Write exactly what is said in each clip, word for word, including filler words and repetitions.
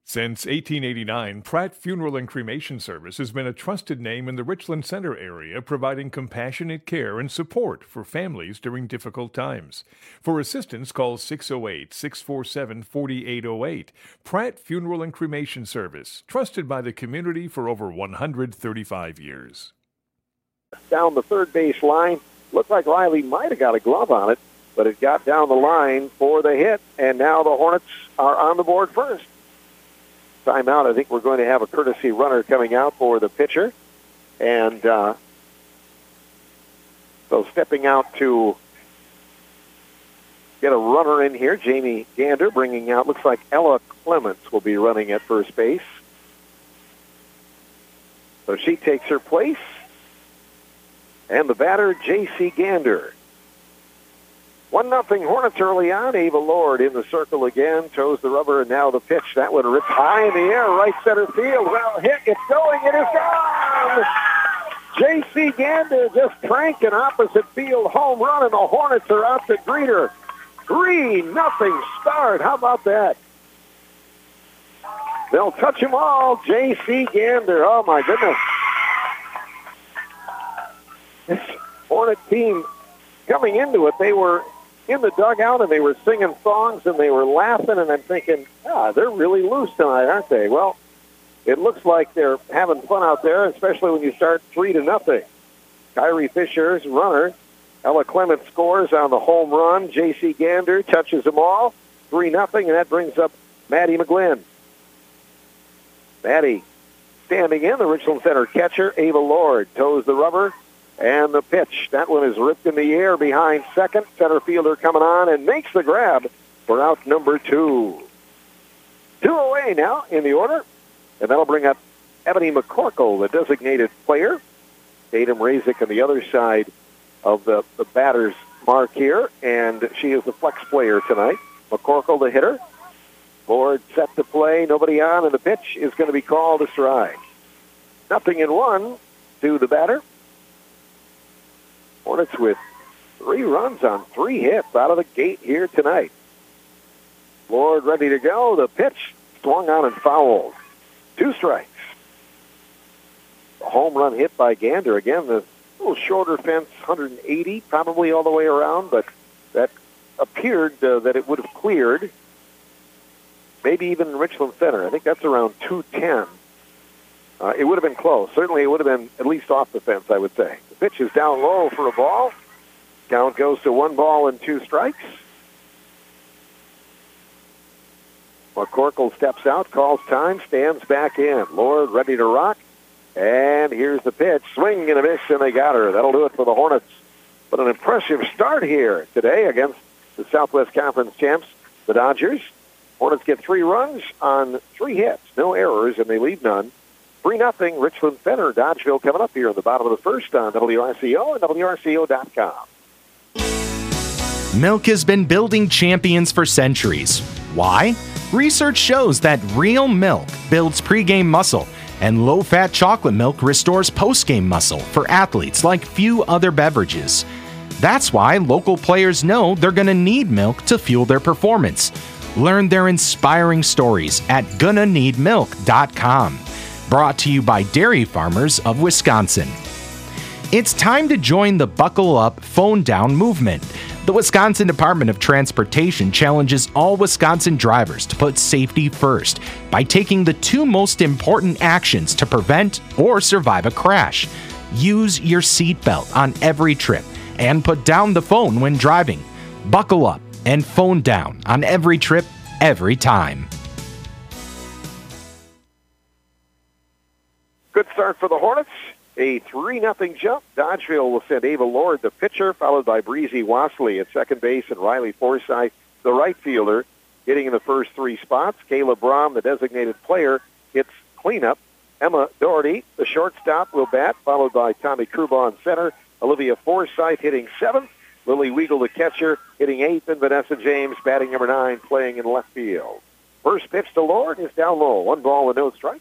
Since eighteen eighty-nine, Pratt Funeral and Cremation Service has been a trusted name in the Richland Center area, providing compassionate care and support for families during difficult times. For assistance, call six oh eight, six four seven, four eight oh eight. Pratt Funeral and Cremation Service, trusted by the community for over one hundred thirty-five years. Down the third base line, looked like Riley might have got a glove on it, but it got down the line for the hit, and now the Hornets are on the board first. Timeout. I think we're going to have a courtesy runner coming out for the pitcher. And uh, so stepping out to get a runner in here, Jamie Gander bringing out, looks like Ella Clements will be running at first base. So she takes her place. And the batter, J C Gander. One nothing Hornets early on. Ava Lord in the circle again, toes the rubber, and now the pitch. That one ripped high in the air, right center field. Well hit, it's going, it is gone! J C Gander just cranked an opposite field home run, and the Hornets are out to greet her. three nothing start. How about that? They'll touch them all. J C Gander. Oh, my goodness. This Hornet team coming into it, they were in the dugout, and they were singing songs, and they were laughing, and I'm thinking, ah, they're really loose tonight, aren't they? Well, it looks like they're having fun out there, especially when you start three to nothing. Kyrie Fisher's runner. Ella Clement scores on the home run. J C Gander touches them all. three nothing, and that brings up Maddie McGlynn. Maddie standing in, the Richland Center catcher, Ava Lord, toes the rubber. And the pitch, that one is ripped in the air behind second. Center fielder coming on and makes the grab for out number two. Two away now in the order. And that'll bring up Ebony McCorkle, the designated player. Tatum Razik on the other side of the, the batter's mark here. And she is the flex player tonight. McCorkle, the hitter. Lord set to play, nobody on, and the pitch is going to be called a strike. Nothing in one to the batter. Hornets with three runs on three hits out of the gate here tonight. Lord ready to go. The pitch swung on and fouled. Two strikes. A home run hit by Gander. Again, the little shorter fence, one eighty, probably all the way around, but that appeared uh, that it would have cleared. Maybe even in Richland Center. I think that's around two ten. Uh, it would have been close. Certainly it would have been at least off the fence, I would say. The pitch is down low for a ball. Count goes to one ball and two strikes. McCorkle steps out, calls time, stands back in. Lord ready to rock. And here's the pitch. Swing and a miss, and they got her. That'll do it for the Hornets. But an impressive start here today against the Southwest Conference champs, the Dodgers. Hornets get three runs on three hits. No errors, and they leave none. three nothing, Richland Center, Dodgeville coming up here in the bottom of the first on W R C O and W R C O dot com. Milk has been building champions for centuries. Why? Research shows that real milk builds pregame muscle, and low-fat chocolate milk restores postgame muscle for athletes like few other beverages. That's why local players know they're going to need milk to fuel their performance. Learn their inspiring stories at gonna need milk dot com. Brought to you by Dairy Farmers of Wisconsin. It's time to join the Buckle Up, Phone Down movement. The Wisconsin Department of Transportation challenges all Wisconsin drivers to put safety first by taking the two most important actions to prevent or survive a crash. Use your seatbelt on every trip and put down the phone when driving. Buckle up and phone down on every trip, every time. Good start for the Hornets. A three nothing jump. Dodgeville will send Ava Lord, the pitcher, followed by Breezy Wasley at second base, and Riley Forsythe, the right fielder, hitting in the first three spots. Kayla Brom, the designated player, hits cleanup. Emma Doherty, the shortstop, will bat, followed by Tommy Kruba in center. Olivia Forsythe hitting seventh. Lily Weigel, the catcher, hitting eighth, and Vanessa James, batting number nine, playing in left field. First pitch to Lord is down low. One ball with no strikes.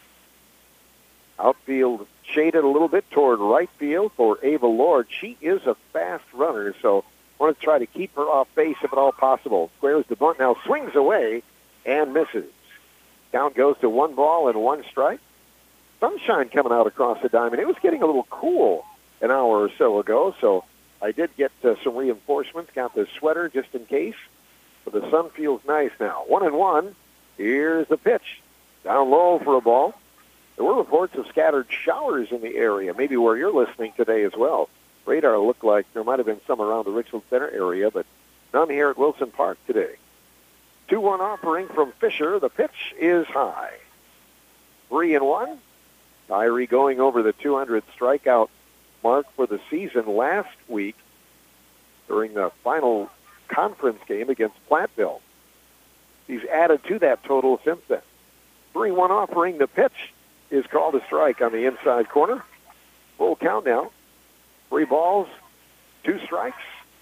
Outfield shaded a little bit toward right field for Ava Lord. She is a fast runner, so I want to try to keep her off base if at all possible. Squares the bunt now, swings away, and misses. Count goes to one ball and one strike. Sunshine coming out across the diamond. It was getting a little cool an hour or so ago, so I did get uh, some reinforcements. Got the sweater just in case. But the sun feels nice now. One and one. Here's the pitch. Down low for a ball. There were reports of scattered showers in the area, maybe where you're listening today as well. Radar looked like there might have been some around the Richland Center area, but none here at Wilson Park today. two one offering from Fisher. The pitch is high. Three and one. Tyree going over the two hundred strikeout mark for the season last week during the final conference game against Platteville. He's added to that total since then. three one offering. The pitch is called a strike on the inside corner. Full count now. Three balls, two strikes.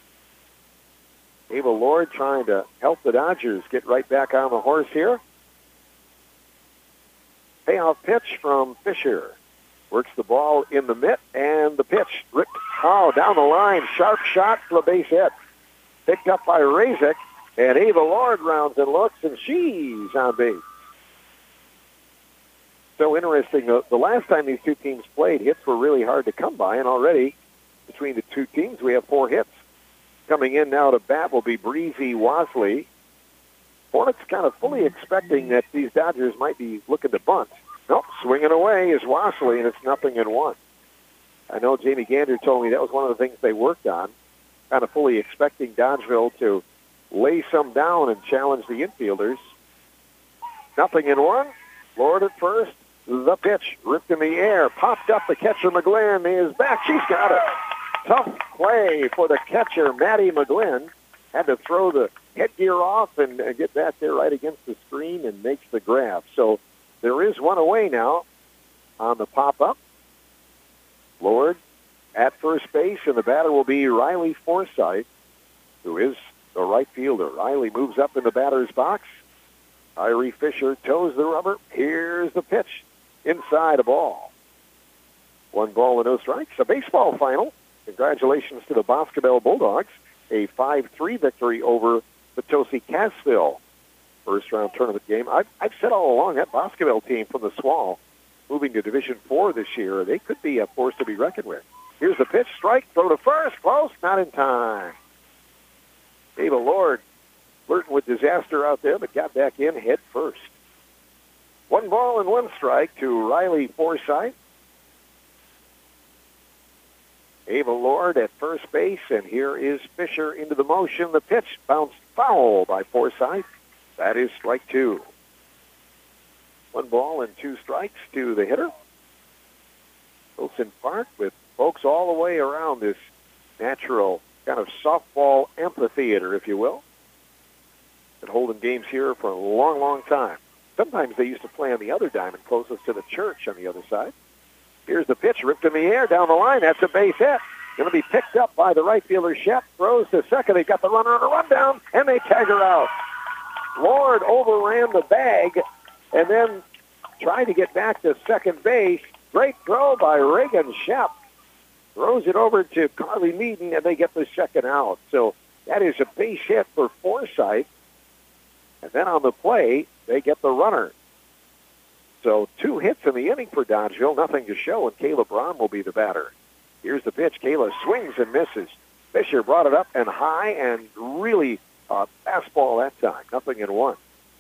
Ava Lord trying to help the Dodgers get right back on the horse here. Payoff pitch from Fisher. Works the ball in the mitt, and the pitch ripped foul down the line. Sharp shot for the base hit. Picked up by Razik, and Ava Lord rounds and looks, and she's on base. So interesting. The, the last time these two teams played, hits were really hard to come by, and already between the two teams, we have four hits. Coming in now to bat will be Breezy Wasley. Hornets kind of fully expecting that these Dodgers might be looking to bunt. Nope, swinging away is Wasley, and it's nothing in one. I know Jamie Gander told me that was one of the things they worked on, kind of fully expecting Dodgeville to lay some down and challenge the infielders. Nothing in one. Lord at first. The pitch ripped in the air. Popped up. The catcher, McGlynn, is back. She's got it. Tough play for the catcher, Maddie McGlynn. Had to throw the headgear off and, and get back there right against the screen and makes the grab. So there is one away now on the pop-up. Lord at first base, and the batter will be Riley Forsythe, who is the right fielder. Riley moves up in the batter's box. Tyree Fisher toes the rubber. Here's the pitch. Inside a ball. One ball and no strikes. A baseball final. Congratulations to the Boscobel Bulldogs. A five three victory over the Potosi Cassville first-round tournament game. I've, I've said all along that Boscobel team from the Swall moving to Division four this year, they could be a force to be reckoned with. Here's the pitch. Strike. Throw to first. Close. Not in time. Ava Lord flirting with disaster out there, but got back in head first. One ball and one strike to Riley Forsythe. Ava Lord at first base, and here is Fisher into the motion. The pitch bounced foul by Forsythe. That is strike two. One ball and two strikes to the hitter. Wilson Park with folks all the way around this natural kind of softball amphitheater, if you will. Been holding games here for a long, long time. Sometimes they used to play on the other diamond closest to the church on the other side. Here's the pitch, ripped in the air, down the line. That's a base hit. Going to be picked up by the right fielder, Shep. Throws to second. They've got the runner on a rundown, and they tag her out. Lord overran the bag and then tried to get back to second base. Great throw by Reagan Shep. Throws it over to Carly Meaden, and they get the second out. So that is a base hit for Forsythe. And then on the play, they get the runner. So two hits in the inning for Dodgeville, nothing to show, and Kayla Braun will be the batter. Here's the pitch. Kayla swings and misses. Fisher brought it up and high, and really uh, fastball that time. Nothing in one.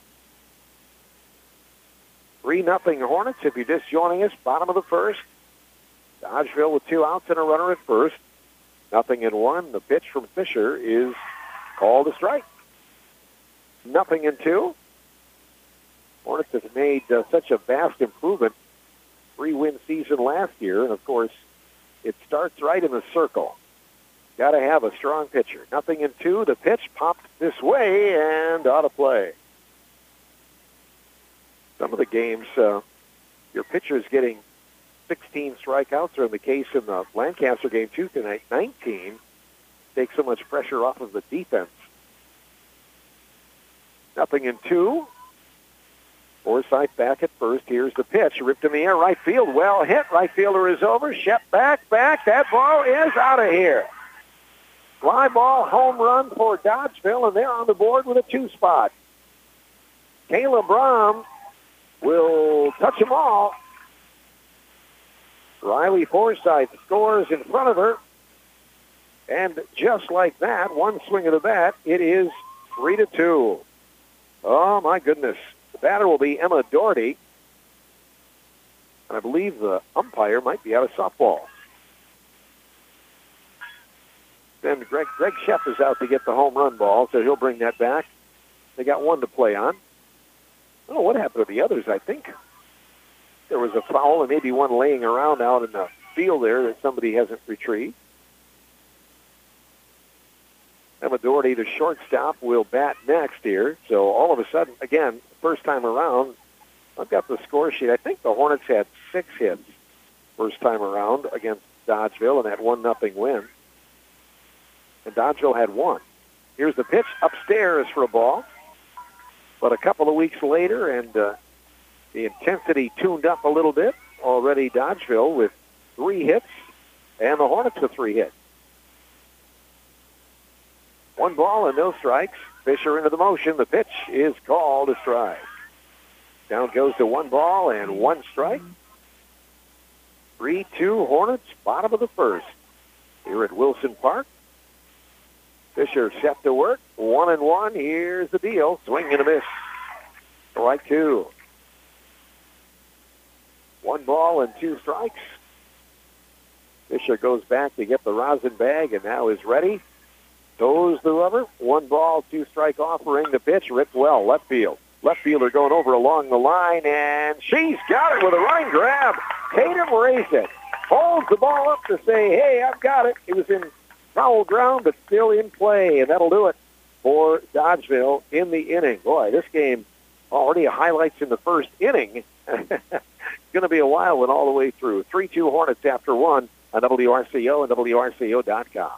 Three nothing Hornets. If you're just joining us, bottom of the first. Dodgeville with two outs and a runner at first. Nothing in one. The pitch from Fisher is called a strike. Nothing in two. Hornets have made uh, such a vast improvement. Three-win season last year, and of course, it starts right in the circle. Got to have a strong pitcher. Nothing in two. The pitch popped this way and out of play. Some of the games, uh, your pitcher's getting sixteen strikeouts, or in the case in the Lancaster game Tuesday night, nineteen. Take so much pressure off of the defense. Nothing in two. Forsythe back at first. Here's the pitch. Ripped in the air. Right field. Well hit. Right fielder is over. Shep back, back. That ball is out of here. Fly ball, home run for Dodgeville, and they're on the board with a two spot. Kayla Braun will touch them all. Riley Forsythe scores in front of her. And just like that, one swing of the bat, it is three to two. Oh, my goodness. The batter will be Emma Doherty. And I believe the umpire might be out of softball. Then Greg, Greg Sheff is out to get the home run ball, so he'll bring that back. They got one to play on. I don't know what happened to the others. I think there was a foul and maybe one laying around out in the field there that somebody hasn't retrieved. Emma Doherty, the shortstop, will bat next here. So all of a sudden, again, first time around, I've got the score sheet. I think the Hornets had six hits first time around against Dodgeville and had one nothing win. And Dodgeville had one. Here's the pitch upstairs for a ball. But a couple of weeks later, and uh, the intensity tuned up a little bit. Already Dodgeville with three hits, and the Hornets with three hits. One ball and no strikes. Fisher into the motion. The pitch is called a strike. Down goes to one ball and one strike. three two Hornets, bottom of the first. Here at Wilson Park. Fisher set to work. One and one. Here's the deal. Swing and a miss. Strike two. One ball and two strikes. Fisher goes back to get the rosin bag and now is ready. Toes the rubber. One ball, two strike offering. The pitch ripped well. Left field. Left fielder going over along the line, and she's got it with a running grab. Tatum raised it. Holds the ball up to say, hey, I've got it. It was in foul ground, but still in play, and that'll do it for Dodgeville in the inning. Boy, this game already highlights in the first inning. It's going to be a while one all the way through. three two Hornets after one on W R C O and W R C O dot com.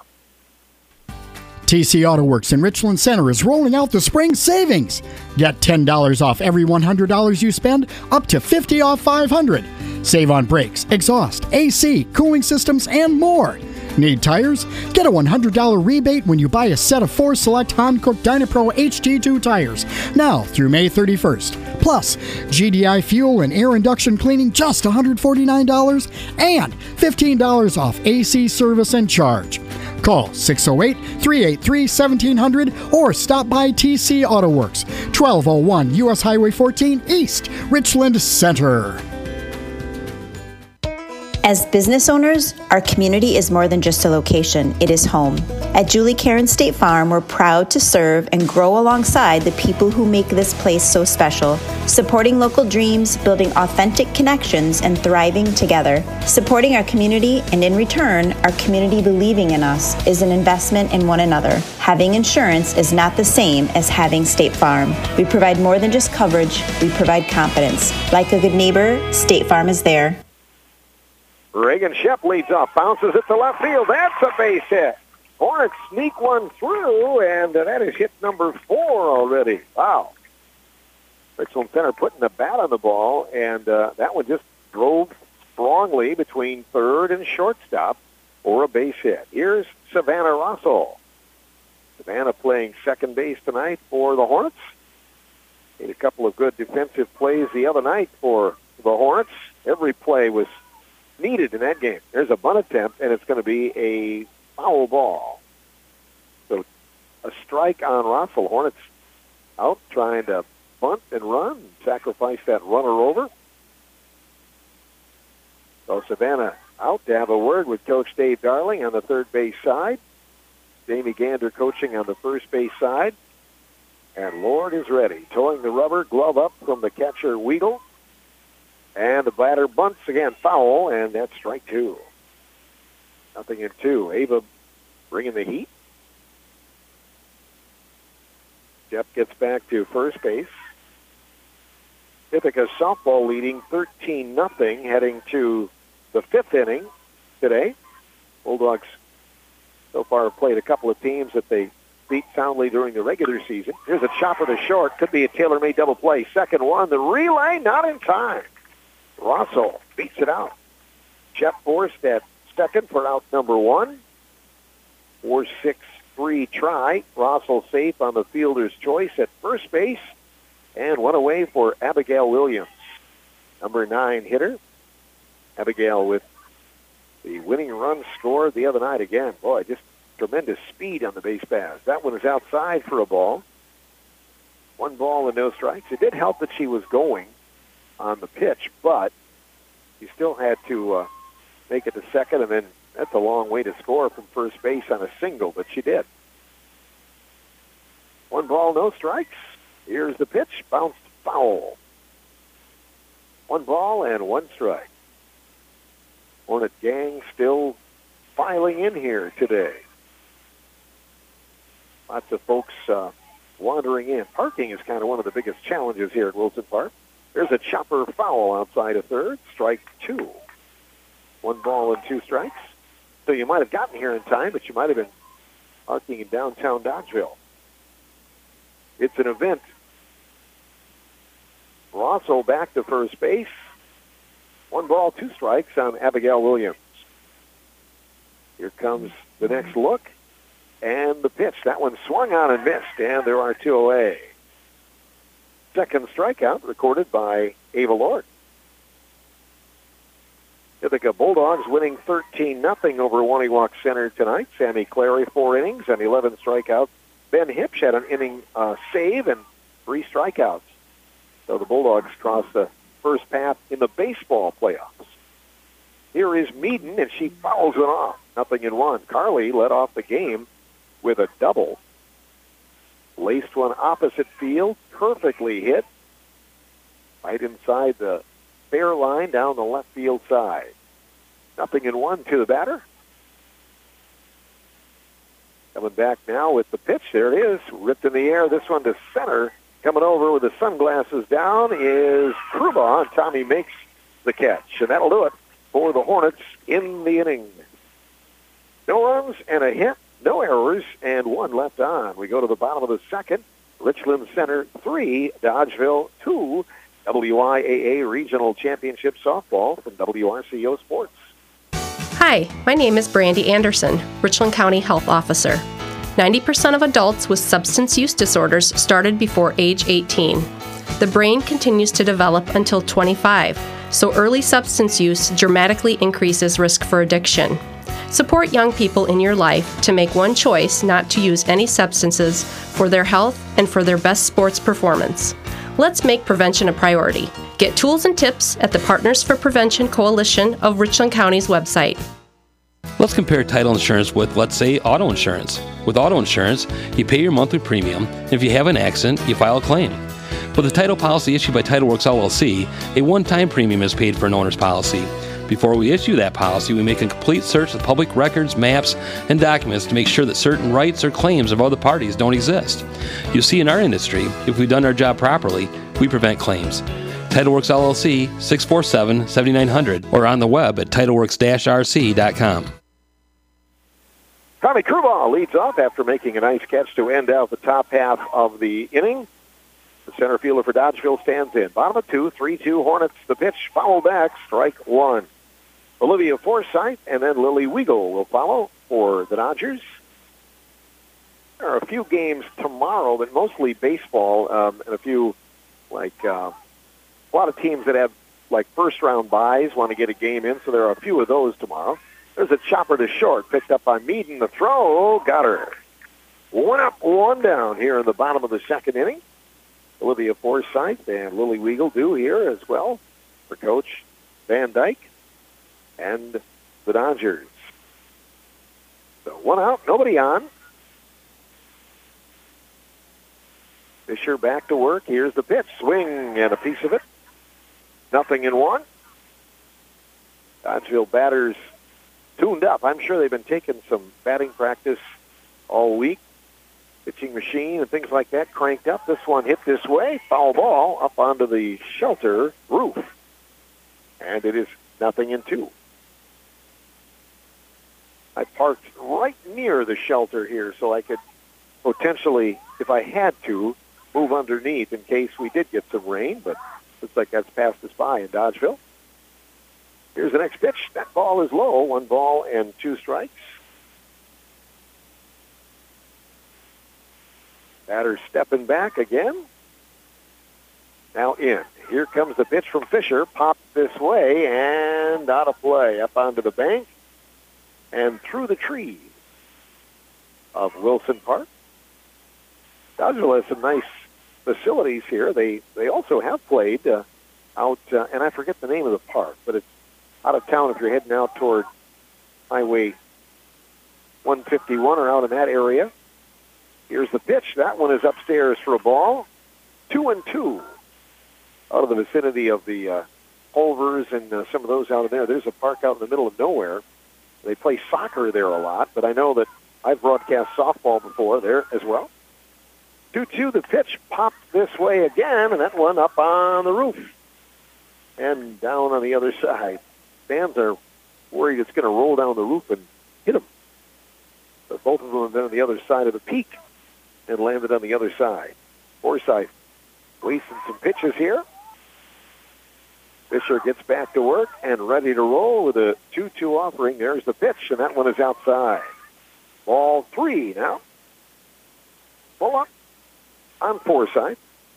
T C Auto Works in Richland Center is rolling out the spring savings. Get ten dollars off every one hundred dollars you spend, up to fifty dollars off five hundred dollars. Save on brakes, exhaust, A C, cooling systems, and more. Need tires? Get a one hundred dollars rebate when you buy a set of four select Hankook Dynapro H T two tires. Now through May thirty-first. Plus, G D I fuel and air induction cleaning just one hundred forty-nine dollars and fifteen dollars off A C service and charge. Call six oh eight, three eight three, one seven zero zero or stop by T C Auto Works, twelve oh one U S Highway fourteen East, Richland Center. As business owners, our community is more than just a location, it is home. At Julie Karen State Farm, we're proud to serve and grow alongside the people who make this place so special, supporting local dreams, building authentic connections, and thriving together. Supporting our community, and in return, our community believing in us, is an investment in one another. Having insurance is not the same as having State Farm. We provide more than just coverage, we provide confidence. Like a good neighbor, State Farm is there. Reagan Shepp leads off, bounces it to left field. That's a base hit. Hornets sneak one through, and that is hit number four already. Wow. Richland Center putting the bat on the ball, and uh, that one just drove strongly between third and shortstop for a base hit. Here's Savannah Russell. Savannah playing second base tonight for the Hornets. Made a couple of good defensive plays the other night for the Hornets. Every play was needed in that game. There's a bunt attempt, and it's going to be a foul ball. So a strike on Russell. Hornets out trying to bunt and run, sacrifice that runner over. So Savannah out to have a word with Coach Dave Darling on the third base side. Jamie Gander coaching on the first base side. And Lord is ready. Towing the rubber, glove up from the catcher, Weedle. And the batter bunts again, foul, and that's strike two. Nothing in two. Ava bringing the heat. Jeff gets back to first base. Ithaca softball leading thirteen nothing, heading to the fifth inning today. Bulldogs so far have played a couple of teams that they beat soundly during the regular season. Here's a chopper to short. Could be a tailor-made double play. Second one, the relay, not in time. Russell beats it out. Jeff forced at second for out number one. four six three try. Russell safe on the fielder's choice at first base. And one away for Abigail Williams. number nine hitter. Abigail with the winning run scored the other night again. Boy, just tremendous speed on the base pass. That one is outside for a ball. One ball and no strikes. It did help that she was going on the pitch, but she still had to uh, make it to second, and then that's a long way to score from first base on a single, but she did. One ball, no strikes. Here's the pitch, bounced foul. One ball and one strike. Hornet gang still filing in here today. Lots of folks uh, wandering in. Parking is kind of one of the biggest challenges here at Wilson Park. There's a chopper foul outside of third. Strike two. One ball and two strikes. So you might have gotten here in time, but you might have been parking in downtown Dodgeville. It's an event. Rosso back to first base. One ball, two strikes on Abigail Williams. Here comes the next look. And the pitch. That one swung on and missed, and there are two away. Second strikeout recorded by Ava Lord. Ithaca Bulldogs winning thirteen nothing over Waniwak Center tonight. Sammy Clary, four innings and eleven strikeouts. Ben Hipsch had an inning uh, save and three strikeouts. So the Bulldogs cross the first path in the baseball playoffs. Here is Meaden, and she fouls it off. Nothing in one. Carly led off the game with a double. Laced one opposite field, perfectly hit. Right inside the fair line down the left field side. Nothing in one to the batter. Coming back now with the pitch. There it is, ripped in the air. This one to center. Coming over with the sunglasses down is Kruba, and Tommy makes the catch. And that'll do it for the Hornets in the inning. No runs and a hit, no errors, and one left on. We go to the bottom of the second. Richland Center three, Dodgeville two. W I A A Regional Championship Softball from W R C O Sports. Hi, my name is Brandy Anderson, Richland County Health Officer. ninety percent of adults with substance use disorders started before age eighteen. The brain continues to develop until twenty-five, so early substance use dramatically increases risk for addiction. Support young people in your life to make one choice not to use any substances for their health and for their best sports performance. Let's make prevention a priority. Get tools and tips at the Partners for Prevention Coalition of Richland County's website. Let's compare title insurance with, let's say, auto insurance. With auto insurance, you pay your monthly premium, and if you have an accident, you file a claim. With a title policy issued by TitleWorks L L C, a one-time premium is paid for an owner's policy. Before we issue that policy, we make a complete search of public records, maps, and documents to make sure that certain rights or claims of other parties don't exist. You see, in our industry, if we've done our job properly, we prevent claims. TitleWorks L L C, six four seven, seven nine zero zero, or on the web at titleworks dash r c dot com. Tommy Kruba leads off after making a nice catch to end out the top half of the inning. The center fielder for Dodgeville stands in. Bottom of two, three two Hornets. The pitch, foul back, strike one. Olivia Forsythe and then Lily Weigel will follow for the Dodgers. There are a few games tomorrow, but mostly baseball, um, and a few, like, uh, a lot of teams that have, like, first-round byes want to get a game in, so there are a few of those tomorrow. There's a chopper to short, picked up by Meaden. The throw, got her. One up, one down here in the bottom of the second inning. Olivia Forsythe and Lily Weigel do here as well for Coach Van Dyke and the Dodgers. So one out, nobody on. Fisher back to work. Here's the pitch. Swing and a piece of it. Nothing in one. Dodgeville batters tuned up. I'm sure they've been taking some batting practice all week. Pitching machine and things like that cranked up. This one hit this way. Foul ball up onto the shelter roof. And it is nothing in two. I parked right near the shelter here so I could potentially, if I had to, move underneath in case we did get some rain, but looks like that's passed us by in Dodgeville. Here's the next pitch. That ball is low. One ball and two strikes. Batter stepping back again. now in. Here comes the pitch from Fisher. Popped this way and out of play. Up onto the bank and through the trees of Wilson Park. Dodgeville has some nice facilities here. They they also have played uh, out, uh, and I forget the name of the park, but it's out of town if you're heading out toward Highway one fifty-one or out in that area. Here's the pitch. That one is upstairs for a ball. Two and two out of the vicinity of the uh, Culvers and uh, some of those out in there. There's a park out in the middle of nowhere. They play soccer there a lot, but I know that I've broadcast softball before there as well. two two, the pitch popped this way again, and that one up on the roof and down on the other side. Fans are worried it's going to roll down the roof and hit them. But both of them have been on the other side of the peak and landed on the other side. Forsyth wasting some pitches here. Fisher gets back to work and ready to roll with a two two offering. There's the pitch, and that one is outside. Ball three now. Pull up on Forsyth.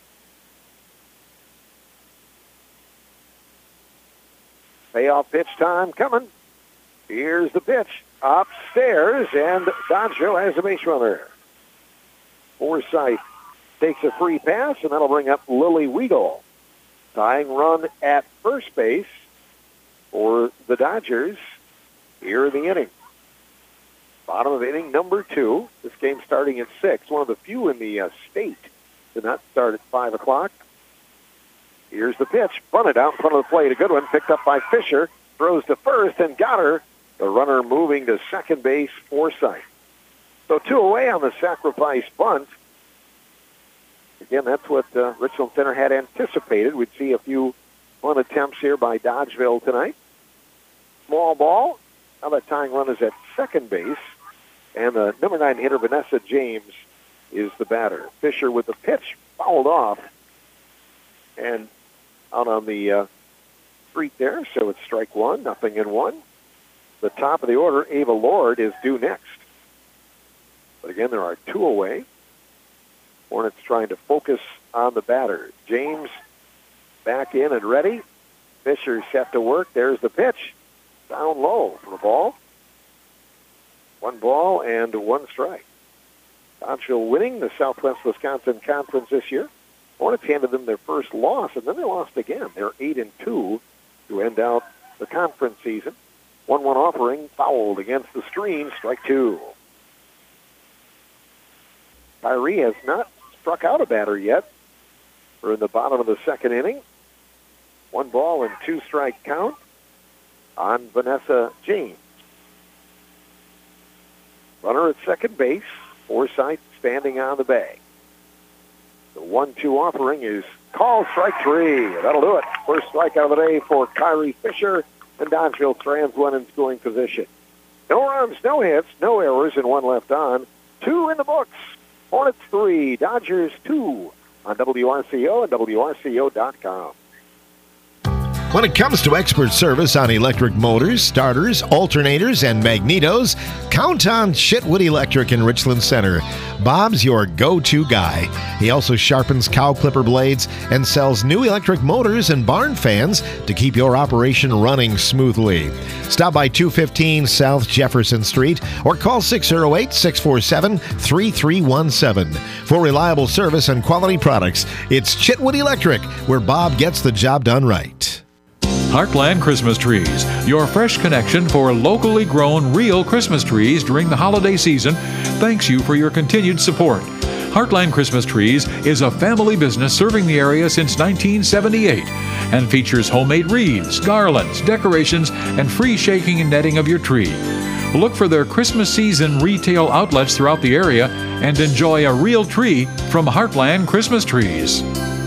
Payoff pitch time coming. Here's the pitch. Upstairs, and Dodgeville has a base runner. Forsyth takes a free pass, and that'll bring up Lily Weigel. Tying run at first base for the Dodgers here in the inning. Bottom of inning number two. This game starting at six. One of the few in the uh, state to not start at five o'clock. Here's the pitch. Bunted out in front of the plate. A good one picked up by Fisher. Throws to first and got her. The runner moving to second base, Forsyth. So two away on the sacrifice bunt. Again, that's what uh, Richland Center had anticipated. We'd see a few fun attempts here by Dodgeville tonight. Small ball. Now that tying run is at second base. And the number nine hitter, Vanessa James, is the batter. Fisher with the pitch fouled off. And out on the uh, street there, so it's strike one, nothing in one. The top of the order, Ava Lord, is due next. But again, there are two away. Hornets trying to focus on the batter. James back in and ready. Fisher set to work. There's the pitch. Down low for the ball. One ball and one strike. Dodgeville winning the Southwest Wisconsin Conference this year. Hornets handed them their first loss, and then they lost again. They're eight and two to end out the conference season. one one offering, fouled against the stream, strike two. Kyrie has not struck out a batter yet. We're in the bottom of the second inning. One ball and two strike count on Vanessa James. Runner at second base, Forsyth standing on the bag. The one two offering is called strike three. That'll do it. First strikeout of the day for Kyrie Fisher, and Dodgeville strands one in scoring position. No runs, no hits, no errors, and one left on. Two in the books. Hornets three, Dodgers two on W R C O and W R C O dot com. When it comes to expert service on electric motors, starters, alternators, and magnetos, count on Chitwood Electric in Richland Center. Bob's your go-to guy. He also sharpens cow clipper blades and sells new electric motors and barn fans to keep your operation running smoothly. Stop by two fifteen South Jefferson Street or call six oh eight, six four seven, three three one seven. For reliable service and quality products, it's Chitwood Electric, where Bob gets the job done right. Heartland Christmas Trees, your fresh connection for locally grown real Christmas trees during the holiday season, thanks you for your continued support. Heartland Christmas Trees is a family business serving the area since nineteen seventy-eight and features homemade wreaths, garlands, decorations, and free shaking and netting of your tree. Look for their Christmas season retail outlets throughout the area and enjoy a real tree from Heartland Christmas Trees.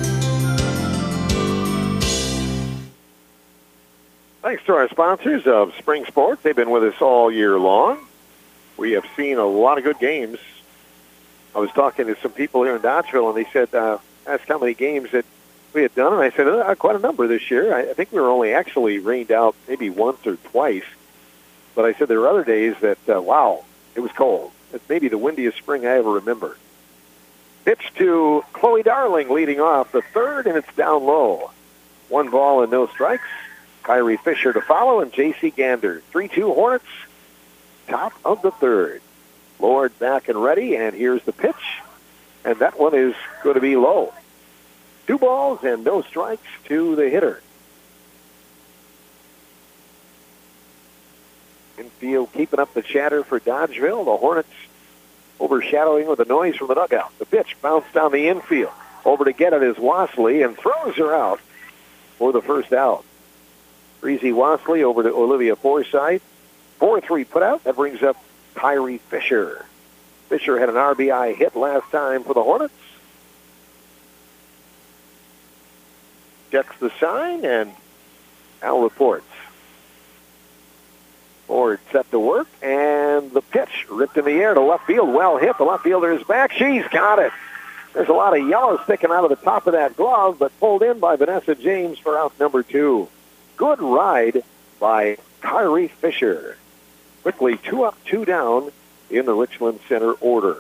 Thanks to our sponsors of Spring Sports. They've been with us all year long. We have seen a lot of good games. I was talking to some people here in Dodgeville, and they said, uh, asked how many games that we had done, and I said, uh, quite a number this year. I, I think we were only actually rained out maybe once or twice. But I said there were other days that, uh, wow, it was cold. It's maybe the windiest spring I ever remember. Pitch to Chloe Darling leading off the third, and it's down low. One ball and no strikes. Kyrie Fisher to follow, and J C Gander. three two Hornets, top of the third. Lord back and ready, and here's the pitch. And that one is going to be low. Two balls and no strikes to the hitter. Infield keeping up the chatter for Dodgeville. The Hornets overshadowing with the noise from the dugout. The pitch bounced down the infield. Over to get it is Wasley, and throws her out for the first out. Breezy Wasley over to Olivia Forsythe. four three put out. That brings up Kyrie Fisher. Fisher had an R B I hit last time for the Hornets. Checks the sign and Al reports. Ford set to work, and the pitch ripped in the air to left field. Well hit. The left fielder is back. She's got it. There's a lot of yellow sticking out of the top of that glove, but pulled in by Vanessa James for out number two. Good ride by Kyrie Fisher. Quickly two up, two down in the Richland Center order.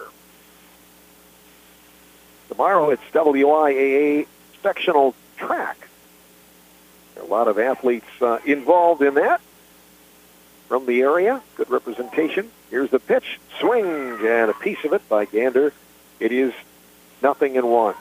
Tomorrow it's W I A A sectional track. There are a lot of athletes uh, involved in that from the area. Good representation. Here's the pitch. Swing, and a piece of it by Gander. It is nothing in one.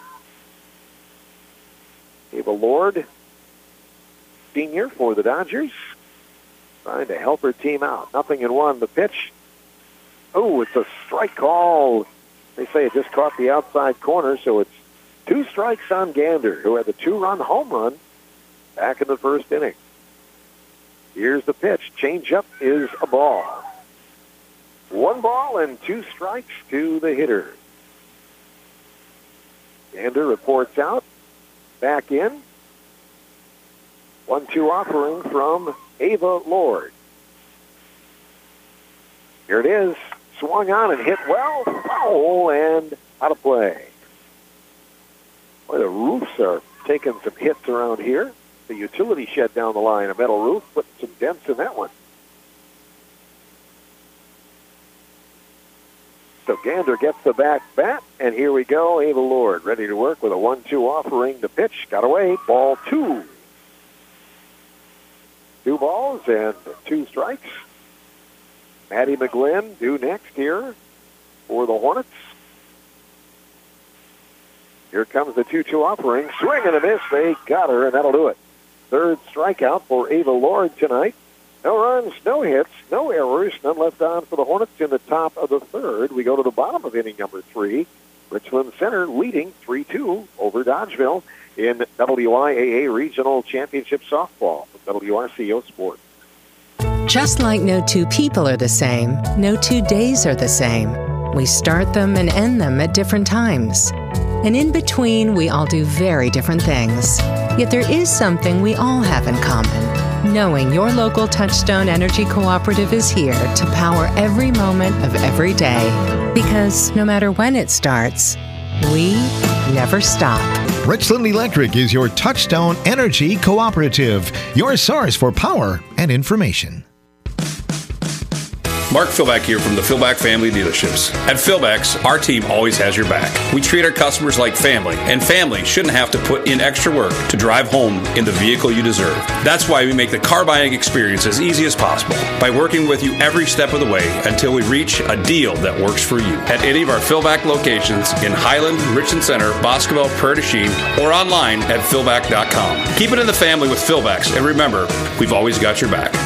Ava Lord, senior for the Dodgers, trying to help her team out. Nothing in one. The pitch. Oh, it's a strike call. They say it just caught the outside corner, so it's two strikes on Gander, who had the two-run home run back in the first inning. Here's the pitch. Changeup is a ball. One ball and two strikes to the hitter. Gander reports out. Back in. one two offering from Ava Lord. Here it is. Swung on and hit well. Foul and out of play. Boy, the roofs are taking some hits around here. The utility shed down the line, a metal roof, put some dents in that one. So Gander gets the back bat, and here we go. Ava Lord ready to work with a one two offering. The pitch got away. Ball two. Two balls and two strikes. Maddie McGlynn due next here for the Hornets. Here comes the two two offering. Swing and a miss. They got her, and that'll do it. Third strikeout for Ava Lord tonight. No runs, no hits, no errors, none left on for the Hornets in the top of the third. We go to the bottom of inning number three. Richland Center leading three two over Dodgeville in W I A A Regional Championship Softball from W R C O Sports. Just like no two people are the same, no two days are the same. We start them and end them at different times. And in between, we all do very different things. Yet there is something we all have in common. Knowing your local Touchstone Energy Cooperative is here to power every moment of every day. Because no matter when it starts, we never stop. Richland Electric is your Touchstone Energy Cooperative, your source for power and information. Mark Philback here from the Philback Family Dealerships. At Philback's, our team always has your back. We treat our customers like family, and family shouldn't have to put in extra work to drive home in the vehicle you deserve. That's why we make the car buying experience as easy as possible by working with you every step of the way until we reach a deal that works for you. At any of our Philback locations in Highland, Richland Center, Boscoville, Prairie du Chien, or online at philback dot com. Keep it in the family with Philbacks, and remember, we've always got your back.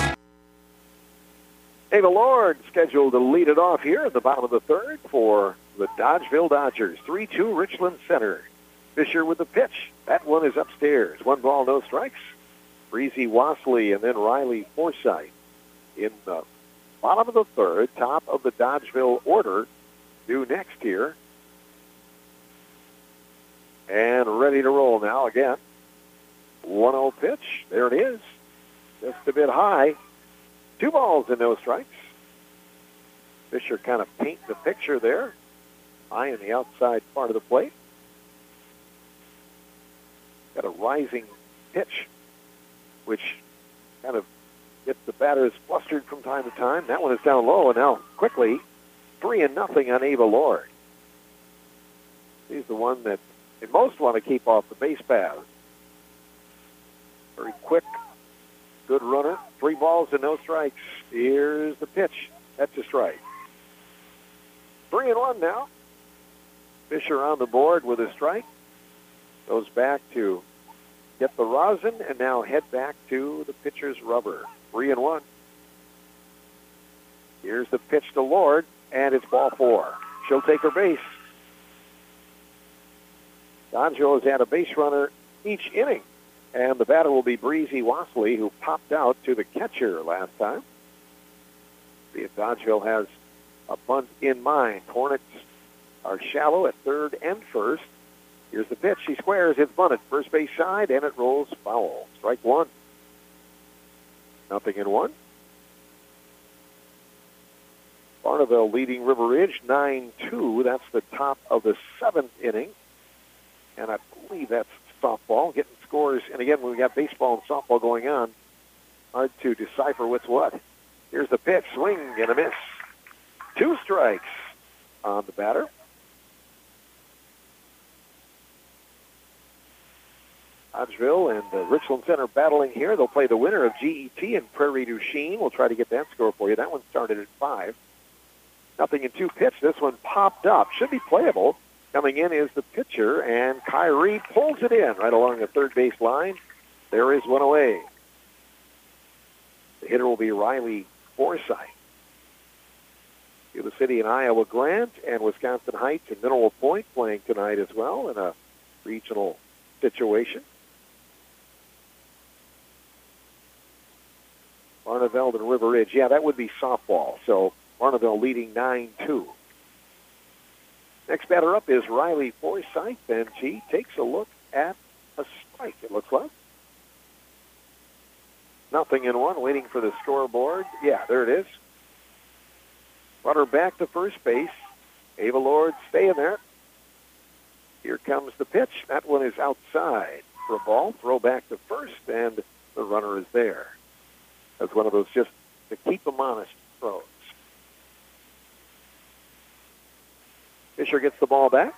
Ava Lord scheduled to lead it off here at the bottom of the third for the Dodgeville Dodgers. three two Richland Center. Fisher with the pitch. That one is upstairs. One ball, no strikes. Breezy Wasley and then Riley Forsythe in the bottom of the third, top of the Dodgeville order, due next here. And ready to roll now again. one oh pitch. There it is. Just a bit high. Two balls and no strikes. Fisher kind of paint the picture there. High in the outside part of the plate. Got a rising pitch, which kind of gets the batters flustered from time to time. That one is down low, and now quickly, three and nothing on Ava Lord. He's the one that they most want to keep off the base path. Very quick, good runner. Three balls and no strikes. Here's the pitch. That's a strike. Three and one now. Fisher on the board with a strike. Goes back to get the rosin and now head back to the pitcher's rubber. Three and one. Here's the pitch to Lord, and it's ball four. She'll take her base. Dodgeville has had a base runner each inning, and the batter will be Breezy Wasley, who popped out to the catcher last time. See if Dodgeville has a bunt in mind. Hornets are shallow at third and first. Here's the pitch. She squares. It's bunted. First base side, and it rolls foul. Strike one. Nothing in one. Barneville leading River Ridge nine two. That's the top of the seventh inning. And I believe that's softball, getting scores. And again, when we got baseball and softball going on, hard to decipher what's what. Here's the pitch. Swing and a miss. Two strikes on the batter. Dodgeville and uh, Richland Center battling here. They'll play the winner of G E T and Prairie du Chien. We'll try to get that score for you. That one started at five. Nothing in two pitch. This one popped up. Should be playable. Coming in is the pitcher, and Kyrie pulls it in right along the third base line. There is one away. The hitter will be Riley Forsythe. Yuba City and Iowa Grant and Wisconsin Heights and Mineral Point playing tonight as well in a regional situation. Barneveld and River Ridge. Yeah, that would be softball. So Barneveld leading nine two. Next batter up is Riley Forsythe, and she takes a look at a strike, it looks like. Nothing in one, waiting for the scoreboard. Yeah, there it is. Runner back to first base. Ava Lord staying there. Here comes the pitch. That one is outside for a ball. Throw back to first, and the runner is there. That's one of those just to keep them honest throws. Fisher gets the ball back.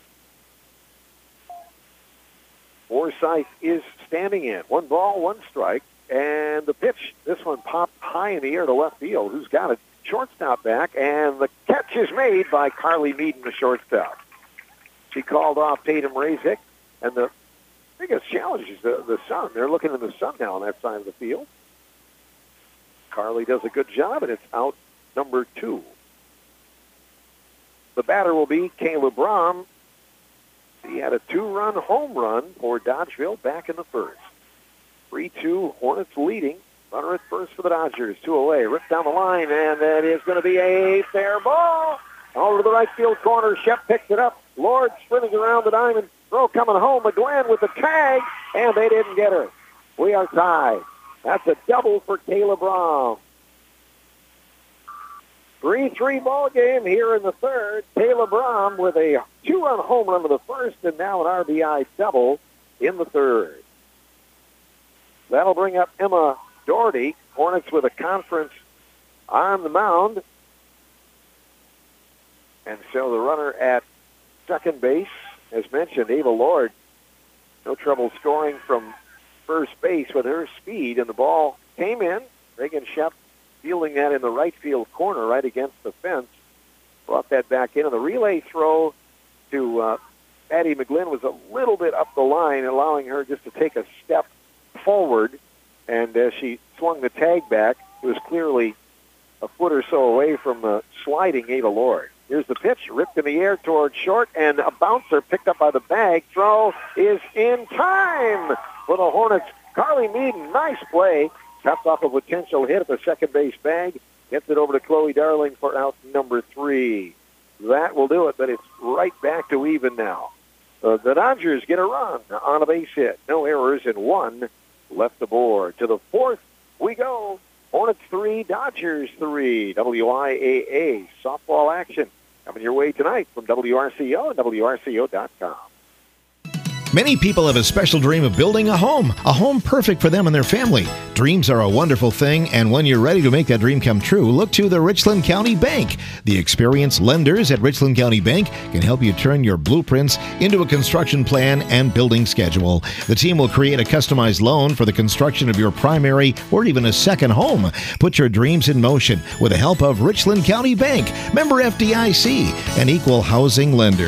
Forsythe is standing in. One ball, one strike. And the pitch, this one popped high in the air to left field. Who's got it? Shortstop back, and the catch is made by Carly Meaden, the shortstop. She called off Tatum Razik, and the biggest challenge is the, the sun. They're looking in the sun now on that side of the field. Carly does a good job, and it's out number two. The batter will be Caleb Brom. He had a two-run home run for Dodgeville back in the first. three two, Hornets leading. Runner at first for the Dodgers. Two away. Ripped down the line, and that is going to be a fair ball. Over to the right field corner. Shep picks it up. Lord sprinting around the diamond. Throw coming home. McGlenn with the tag, and they didn't get her. We are tied. That's a double for Caleb Brom. three three ball game here in the third. Caleb Brom with a two-run home run to the first, and now an R B I double in the third. That'll bring up Emma Doherty. Hornets with a conference on the mound. And so the runner at second base, as mentioned, Ava Lord, no trouble scoring from first base with her speed, and the ball came in. Reagan Shep fielding that in the right field corner right against the fence. Brought that back in, and the relay throw to uh, Addie McGlynn was a little bit up the line, allowing her just to take a step forward, and as she swung the tag back, it was clearly a foot or so away from the sliding Ava Lord. Here's the pitch, ripped in the air toward short, and a bouncer picked up by the bag. Throw is in time for the Hornets. Carly Meaden, nice play. Cuts off a potential hit at the second base bag. Gets it over to Chloe Darling for out number three. That will do it, but it's right back to even now. Uh, the Dodgers get a run on a base hit. No errors and one left aboard. To the fourth we go. Hornets three, Dodgers three. W I A A softball action coming your way tonight from W R C O and W R C O dot com. Many people have a special dream of building a home, a home perfect for them and their family. Dreams are a wonderful thing, and when you're ready to make that dream come true, look to the Richland County Bank. The experienced lenders at Richland County Bank can help you turn your blueprints into a construction plan and building schedule. The team will create a customized loan for the construction of your primary or even a second home. Put your dreams in motion with the help of Richland County Bank, member F D I C, an equal housing lender.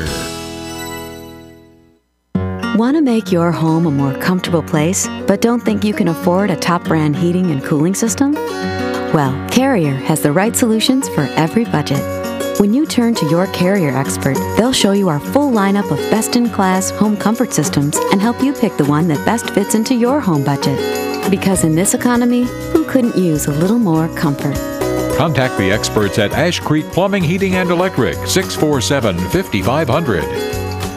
Want to make your home a more comfortable place, but don't think you can afford a top brand heating and cooling system? Well, Carrier has the right solutions for every budget. When you turn to your Carrier expert, they'll show you our full lineup of best-in-class home comfort systems and help you pick the one that best fits into your home budget. Because in this economy, who couldn't use a little more comfort? Contact the experts at Ash Creek Plumbing, Heating, and Electric, six four seven, five five zero zero.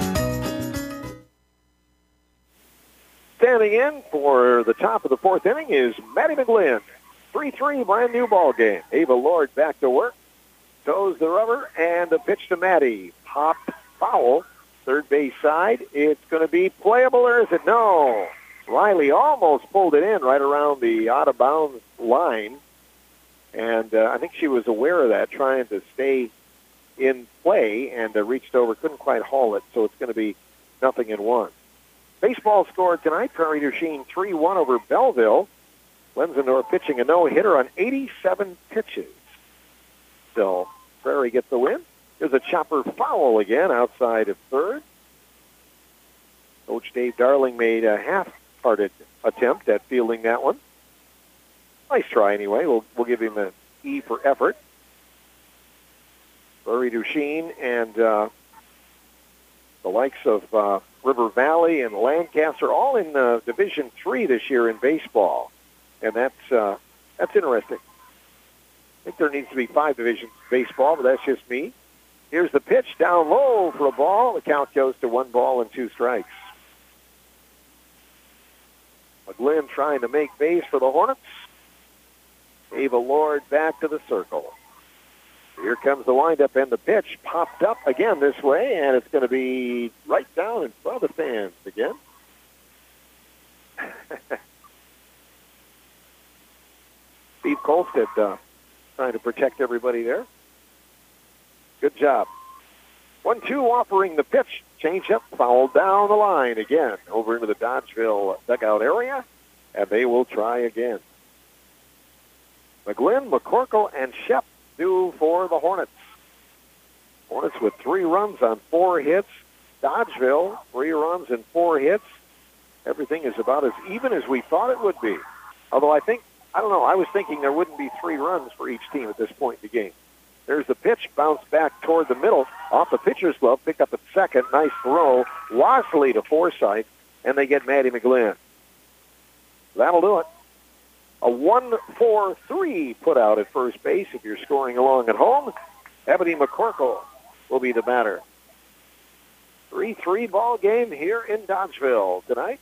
Standing in for the top of the fourth inning is Maddie McGlynn. three three, brand new ball game. Ava Lord back to work. Toes the rubber, and the pitch to Maddie. Pop foul, third base side. It's going to be playable, or is it? No. Riley almost pulled it in right around the out-of-bounds line. And uh, I think she was aware of that, trying to stay in play, and uh, reached over, couldn't quite haul it, so it's going to be nothing in one. Baseball scored tonight. Prairie du Chien three one over Belleville. Lenzendorf pitching a no-hitter on eighty-seven pitches. So Prairie gets the win. There's a chopper foul again outside of third. Coach Dave Darling made a half-hearted attempt at fielding that one. Nice try anyway. We'll, we'll give him an E for effort. Prairie du Chien and uh, the likes of uh, River Valley and Lancaster, all in uh, Division Three this year in baseball, and that's uh, that's interesting. I think there needs to be five divisions in baseball, but that's just me. Here's the pitch down low for a ball. The count goes to one ball and two strikes. McGlynn trying to make base for the Hornets. Ava Lord back to the circle. Here comes the windup, and the pitch popped up again this way, and it's going to be right down in front of the fans again. Steve Kolstead uh, trying to protect everybody there. Good job. one two offering the pitch. Change up, foul down the line again over into the Dodgeville dugout area, and they will try again. McGlynn, McCorkle, and Shep do for the Hornets. Hornets with three runs on four hits. Dodgeville, three runs and four hits. Everything is about as even as we thought it would be. Although I think, I don't know, I was thinking there wouldn't be three runs for each team at this point in the game. There's the pitch, bounced back toward the middle, off the pitcher's glove, picked up at second, nice throw, Wasley to Forsythe, and they get Maddie McGlynn. That'll do it. A one four three put out at first base if you're scoring along at home. Ebony McCorkle will be the batter. three three ball game here in Dodgeville tonight.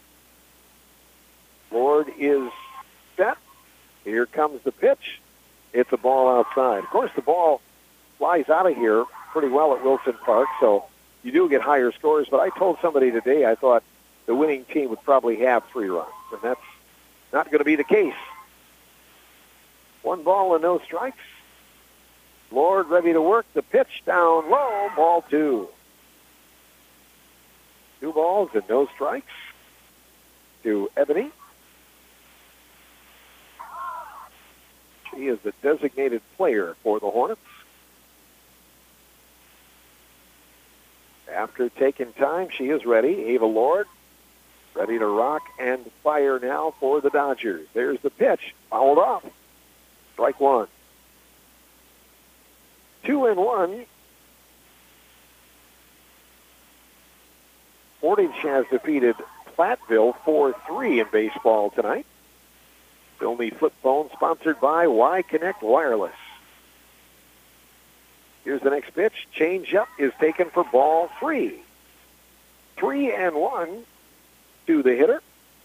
Lord is set. Here comes the pitch. It's a ball outside. Of course, the ball flies out of here pretty well at Wilson Park, so you do get higher scores. But I told somebody today I thought the winning team would probably have three runs, and that's not going to be the case. One ball and no strikes. Lord ready to work. The pitch down low. Ball two. Two balls and no strikes to Ebony. She is the designated player for the Hornets. After taking time, she is ready. Ava Lord ready to rock and fire now for the Dodgers. There's the pitch. Fouled off. Strike one. Two and one. Portage has defeated Platteville four three in baseball tonight. Filmy Flip Phone sponsored by Y Connect Wireless. Here's the next pitch. Change up is taken for ball three. Three and one to the hitter.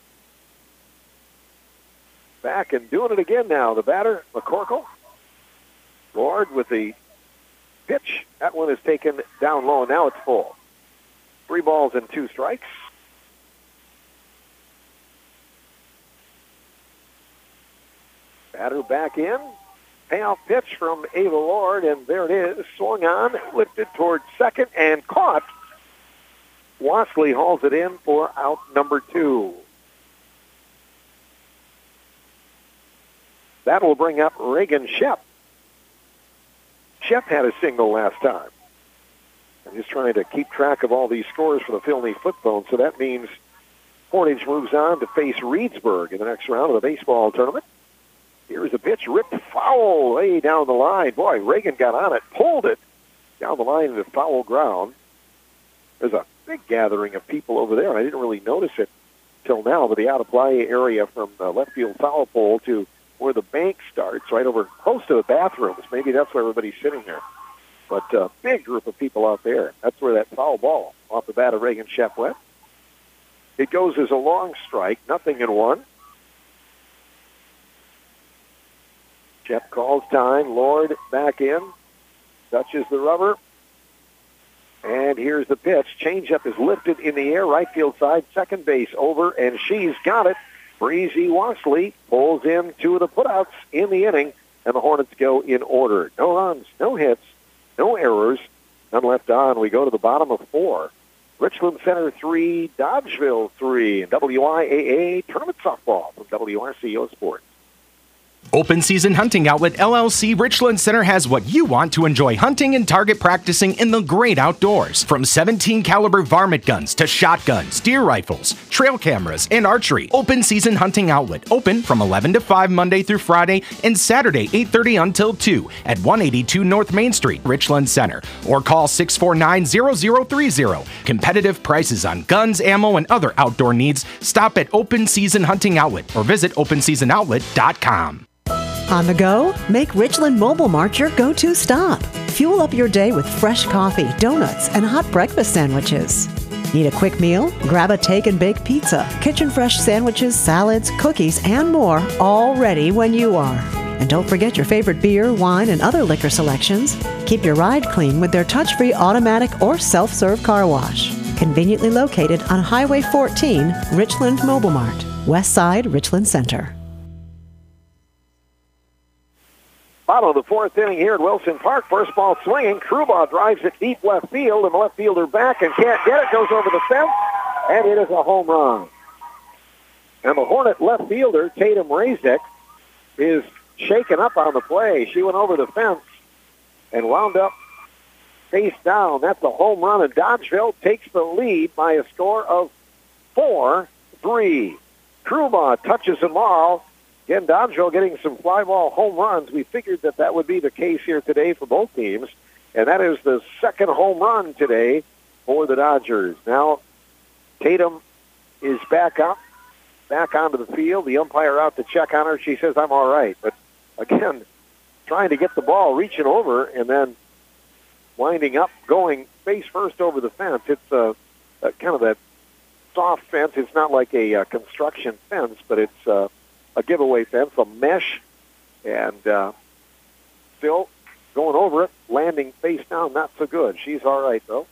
Back and doing it again now. The batter, McCorkle. Lord with the pitch. That one is taken down low. Now it's full. Three balls and two strikes. Batter back in. Payoff pitch from Ava Lord, and there it is. Swung on, lifted towards second, and caught. Wasley hauls it in for out number two. That will bring up Reagan Shep. Shep had a single last time. I'm just trying to keep track of all these scores for the Philney Flipphone, so that means Portage moves on to face Reedsburg in the next round of the baseball tournament. Here's a pitch, ripped foul way down the line. Boy, Reagan got on it, pulled it down the line into foul ground. There's a big gathering of people over there. I didn't really notice it till now, but the out-of-play area from the left field foul pole to where the bank starts, right over close to the bathrooms. Maybe that's where everybody's sitting there. But a big group of people out there. That's where that foul ball off the bat of Reagan Shep went. It goes as a long strike, nothing in one. Shep calls time. Lord back in. Touches the rubber. And here's the pitch. Changeup is lifted in the air, right field side, second base over, and she's got it. Breezy Wasley pulls in two of the putouts in the inning, and the Hornets go in order. No runs, no hits, no errors, none left on. We go to the bottom of four. Richland Center three, Dodgeville three, and W I A A Tournament Softball from W R C O Sports. Open Season Hunting Outlet L L C Richland Center has what you want to enjoy hunting and target practicing in the great outdoors. From seventeen caliber varmint guns to shotguns, deer rifles, trail cameras, and archery. Open Season Hunting Outlet, open from eleven to five Monday through Friday and Saturday eight thirty until two at one eighty-two North Main Street, Richland Center. Or call six four nine, zero zero three zero. Competitive prices on guns, ammo, and other outdoor needs. Stop at Open Season Hunting Outlet or visit open season outlet dot com. On the go? Make Richland Mobile Mart your go-to stop. Fuel up your day with fresh coffee, donuts, and hot breakfast sandwiches. Need a quick meal? Grab a take and bake pizza, kitchen fresh sandwiches, salads, cookies, and more, all ready when you are. And don't forget your favorite beer, wine, and other liquor selections. Keep your ride clean with their touch-free automatic or self-serve car wash. Conveniently located on Highway fourteen, Richland Mobile Mart, West Side, Richland Center. Bottom of the fourth inning here at Wilson Park. First ball swinging. Krubaugh drives it deep left field, and the left fielder back and can't get it. Goes over the fence, and it is a home run. And the Hornet left fielder, Tatum Razek, is shaken up on the play. She went over the fence and wound up face down. That's a home run, and Dodgeville takes the lead by a score of four three. Krubaugh touches them all. Again, Dodgeville getting some fly ball home runs. We figured that that would be the case here today for both teams, and that is the second home run today for the Dodgers. Now, Tatum is back up, back onto the field. The umpire out to check on her. She says, I'm all right. But, again, trying to get the ball, reaching over, and then winding up, going face first over the fence. It's a, a kind of that soft fence. It's not like a, a construction fence, but it's uh, a giveaway fence, a mesh, and uh, still going over it, landing face down, not so good. She's all right, though.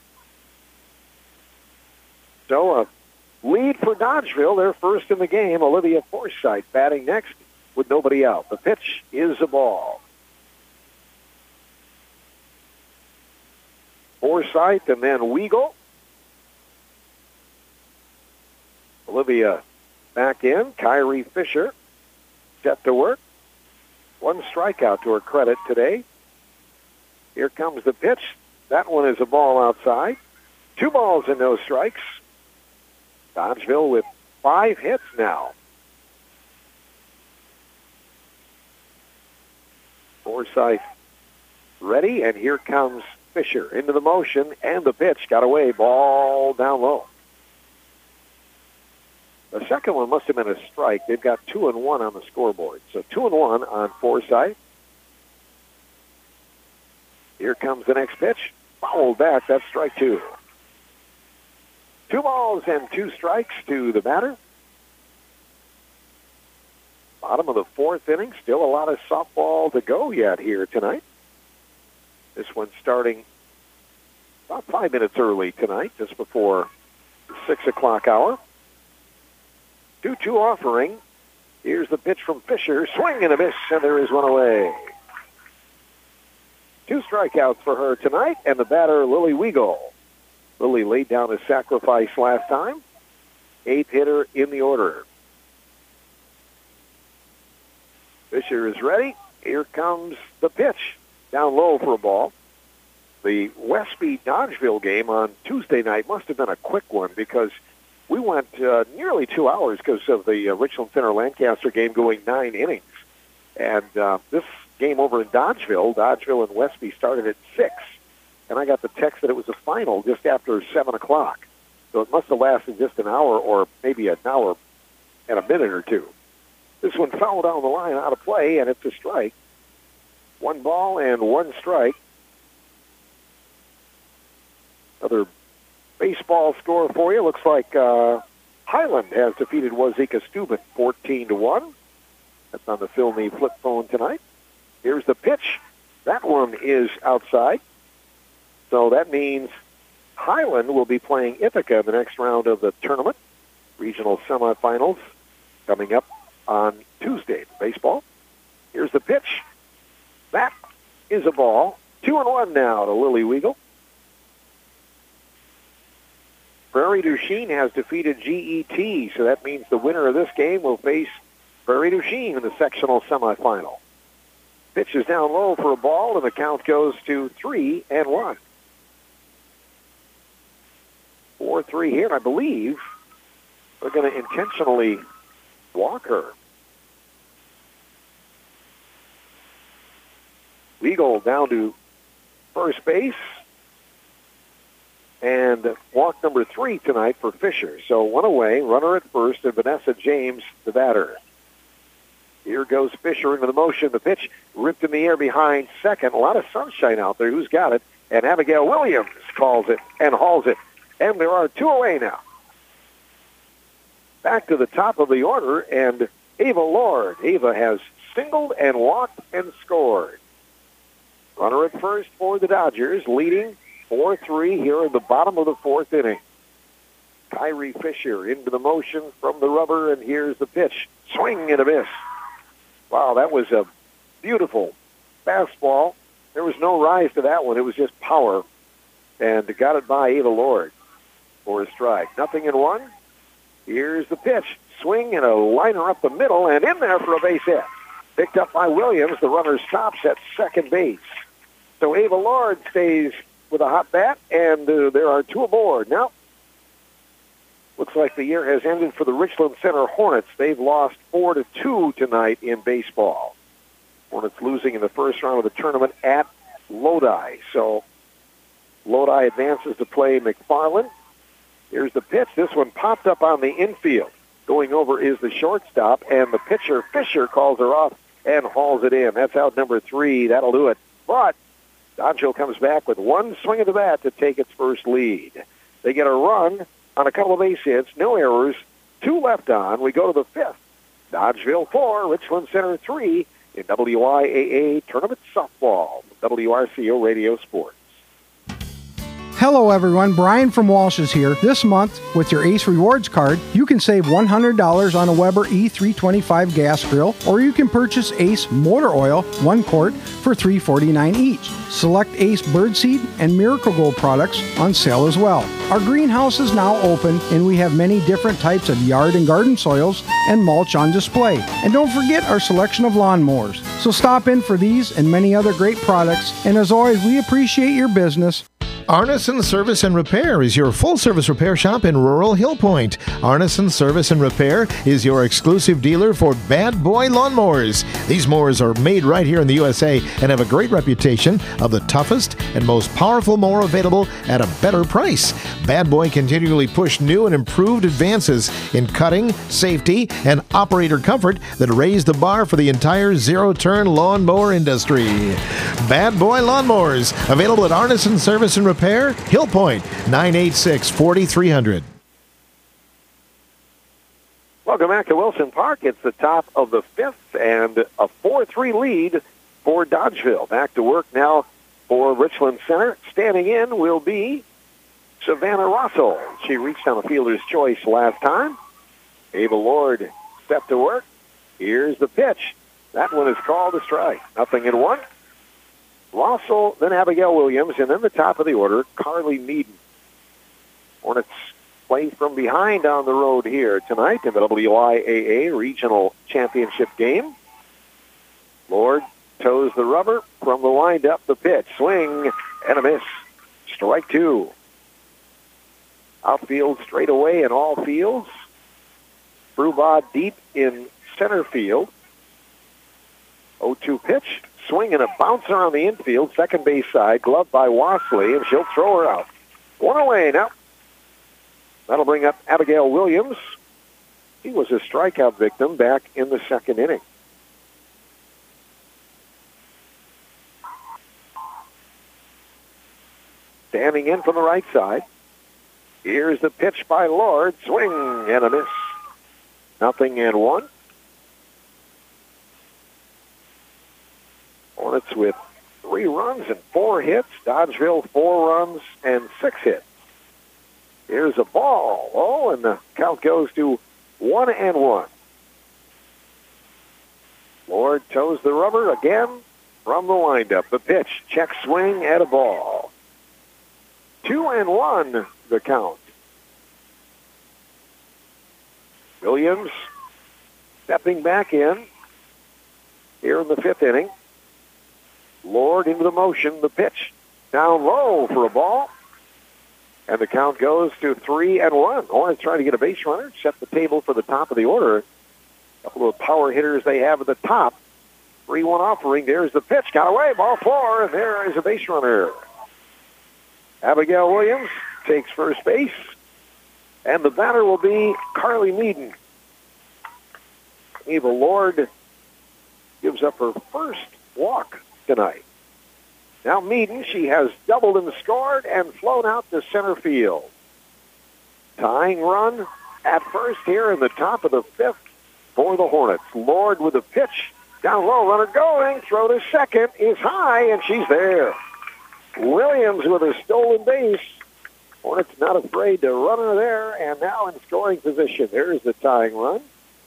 So a lead for Dodgeville. They're first in the game. Olivia Forsythe batting next with nobody out. The pitch is a ball. Forsythe and then Weigel. Olivia back in. Kyrie Fisher set to work. One strikeout to her credit today. Here comes the pitch. That one is a ball outside. Two balls and no strikes. Dodgeville with five hits now. Forsythe ready, and here comes Fisher into the motion, and the pitch got away. Ball down low. The second one must have been a strike. They've got two and one on the scoreboard. So two and one on Forsythe. Here comes the next pitch. Fouled back. That's strike two. Two balls and two strikes to the batter. Bottom of the fourth inning. Still a lot of softball to go yet here tonight. This one starting about five minutes early tonight, just before the six o'clock hour. two two offering Here's the pitch from Fisher. Swing and a miss, and there is one away. Two strikeouts for her tonight, and the batter, Lily Weigel. Lily laid down a sacrifice last time. Eighth hitter in the order. Fisher is ready. Here comes the pitch. Down low for a ball. The Westby Dodgeville game on Tuesday night must have been a quick one because we went uh, nearly two hours because of the uh, Richland Center Lancaster game going nine innings. And uh, this game over in Dodgeville, Dodgeville and Westby started at six. And I got the text that it was a final just after seven o'clock. So it must have lasted just an hour or maybe an hour and a minute or two. This one fouled down the line out of play, and it's a strike. One ball and one strike. Another baseball score for you. Looks like uh, Highland has defeated Wazeeka Steuben fourteen to one. That's on the Phil Nee flip phone tonight. Here's the pitch. That one is outside. So that means Highland will be playing Ithaca in the next round of the tournament. Regional semifinals coming up on Tuesday. Baseball. Here's the pitch. That is a ball. Two and one now to Lily Weigel. Prairie du Chien has defeated G E T, so that means the winner of this game will face Prairie du Chien in the sectional semifinal. Pitch is down low for a ball, and the count goes to three and one. Four three here, and I believe they're going to intentionally walk her. Weigel down to first base. And walk number three tonight for Fisher. So one away, runner at first, and Vanessa James, the batter. Here goes Fisher into the motion. The pitch ripped in the air behind second. A lot of sunshine out there. Who's got it? And Abigail Williams calls it and hauls it. And there are two away now. Back to the top of the order, and Ava Lord. Ava has singled and walked and scored. Runner at first for the Dodgers, leading four three here in the bottom of the fourth inning. Kyrie Fisher into the motion from the rubber, and here's the pitch. Swing and a miss. Wow, that was a beautiful fastball. There was no rise to that one. It was just power. And got it by Ava Lord for a strike. Nothing in one. Here's the pitch. Swing and a liner up the middle, and in there for a base hit. Picked up by Williams. The runner stops at second base. So Ava Lord stays with a hot bat, and uh, there are two aboard. Now, looks like the year has ended for the Richland Center Hornets. They've lost four to two tonight in baseball. Hornets losing in the first round of the tournament at Lodi. So Lodi advances to play McFarland. Here's the pitch. This one popped up on the infield. Going over is the shortstop, and the pitcher, Fisher, calls her off and hauls it in. That's out number three. That'll do it. But Dodgeville comes back with one swing of the bat to take its first lead. They get a run on a couple of base hits, no errors, two left on. We go to the fifth. Dodgeville four, Richland Center three in W I A A Tournament Softball. W R C O Radio Sports. Hello everyone, Brian from Walsh's here. This month, with your Ace Rewards card, you can save one hundred dollars on a Weber E three twenty-five gas grill, or you can purchase Ace Motor Oil, one quart, for three forty-nine each. Select Ace Birdseed and Miracle Gold products on sale as well. Our greenhouse is now open, and we have many different types of yard and garden soils and mulch on display. And don't forget our selection of lawnmowers. So stop in for these and many other great products, and as always, we appreciate your business. Arneson Service and Repair is your full-service repair shop in rural Hill Point. Arneson Service and Repair is your exclusive dealer for Bad Boy lawnmowers. These mowers are made right here in the U S A and have a great reputation of the toughest and most powerful mower available at a better price. Bad Boy continually push new and improved advances in cutting, safety, and operator comfort that raise the bar for the entire zero-turn lawnmower industry. Bad Boy lawnmowers, available at Arneson Service and Repair. Repair, Hill Point, nine eight six, four three zero zero. Welcome back to Wilson Park. It's the top of the fifth and a four three lead for Dodgeville. Back to work now for Richland Center. Standing in will be Savannah Russell. She reached on a fielder's choice last time. Ava Lord stepped to work. Here's the pitch. That one is called a strike. Nothing in one. Rossell, then Abigail Williams, and then the top of the order, Carly Meaden. Hornets play from behind on the road here tonight in the W I A A Regional Championship game. Lord toes the rubber from the windup. The pitch, swing, and a miss. Strike two. Outfield straight away in all fields. Brubaugh deep in center field. oh two pitch, swing and a bouncer on the infield, second base side, gloved by Wasley, and she'll throw her out. One away now. That'll bring up Abigail Williams. He was a strikeout victim back in the second inning. Standing in from the right side. Here's the pitch by Lord. Swing and a miss. Nothing and one. Hornets with three runs and four hits. Dodgeville four runs and six hits. Here's a ball. Oh, and the count goes to one and one. Lord toes the rubber again from the windup. The pitch, check swing and a ball. Two and one, the count. Williams stepping back in here in the fifth inning. Lord into the motion. The pitch down low for a ball. And the count goes to three and one. Hornets trying to get a base runner. Set the table for the top of the order. A couple of power hitters they have at the top. three one offering. There's the pitch. Got away. Ball four. And there is a base runner. Abigail Williams takes first base. And the batter will be Carly Meaden. Ava Lord gives up her first walk tonight. Now Meaden, she has doubled and scored and flown out to center field. Tying run at first here in the top of the fifth for the Hornets. Lord with a pitch. Down low, runner going. Throw to second is high, and she's there. Williams with a stolen base. Hornets not afraid to run her there, and now in scoring position. There's the tying run.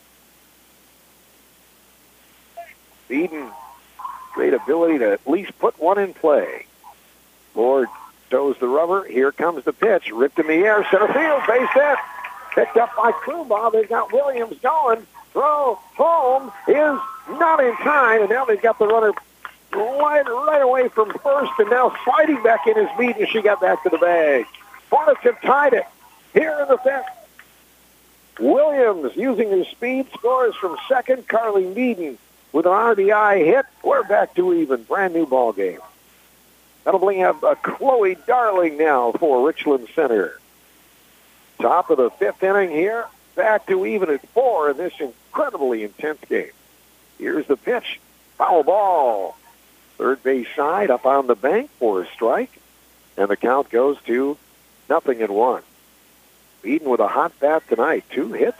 Meaden, great ability to at least put one in play. Lord toes the rubber. Here comes the pitch. Ripped in the air. Center field. Base hit. Picked up by Brubaugh. They've got Williams going. Throw home is not in time, and now they've got the runner right, right away from first, and now sliding back in is Meaden. She got back to the bag. Hornets have tied it here in the fifth. Williams, using his speed, scores from second. Carly Meaden with an R B I hit. We're back to even. Brand new ball game. That'll bring up a Chloe Darling now for Richland Center. Top of the fifth inning here. Back to even at four in this incredibly intense game. Here's the pitch. Foul ball. Third base side up on the bank for a strike. And the count goes to nothing in one. Meaden with a hot bat tonight. Two hits.